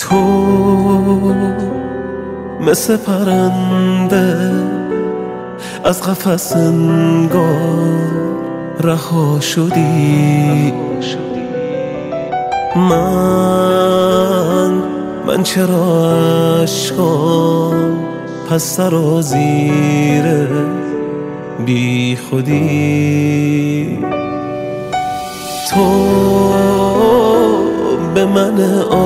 تو مثل پرنده از قفس انگار رها شدی. من چرا عشقام پس سرازیر بی خودی. تو به من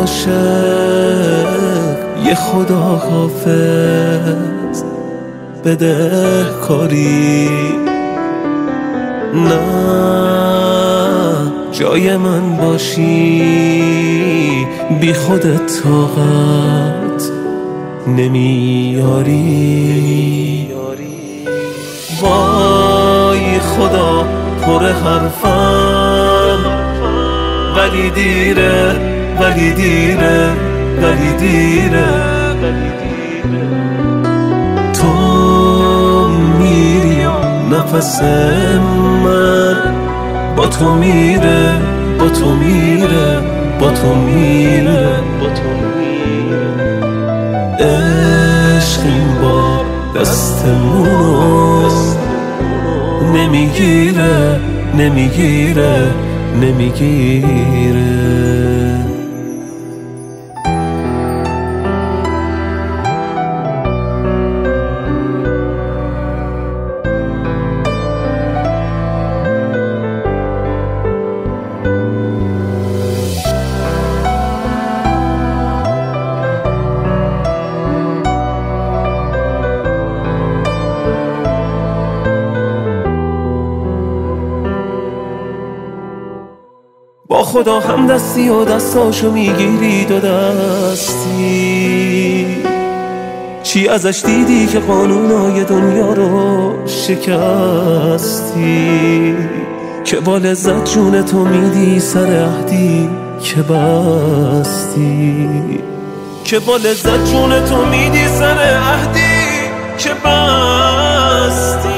عاشق یه خدا حافظ بده کاری. نه جای من باشی بی خودت طاقت نمیاری. وای خدا پر حرفم ولی دیره ولی دیره ولی دیره. تو میری نفس من با تو میره با تو میره با تو میره. عشق این بار دستمونو نمیگیره نمیگیره نمیگیره. با خدا هم دستی و دستاشو میگیری دو دستی. چی ازش دیدی که قانونای دنیا رو شکستی؟ که با لذت جون تو میدی سر عهدی که بستی. که با لذت جون تو میدی سر عهدی که بستی.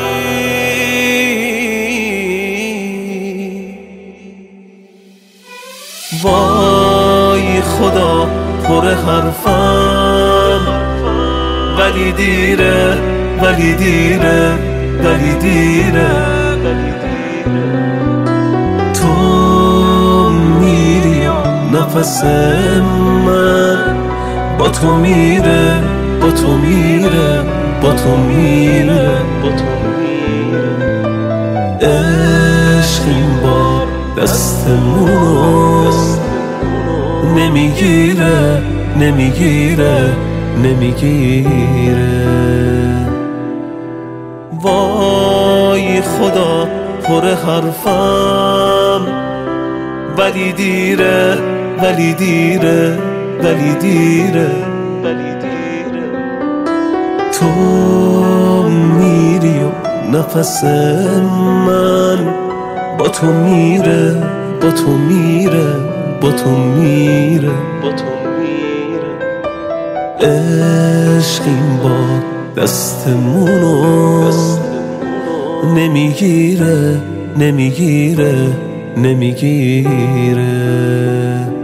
وای خدا پر حرفم ولی دیره ولی دیره ولی دیره. تو میری نفس من با تو میره با تو میره با تو میره. عشق این بار دستمونو نمیگیره نمیگیره نمیگیره. وای خدا پر حرفم ولی دیره ولی دیره ولی دیره. تو میری و نفس من با تو میره با تو میره با تو میره. عشق این بار دستمونو نمیگیره نمیگیره نمیگیره.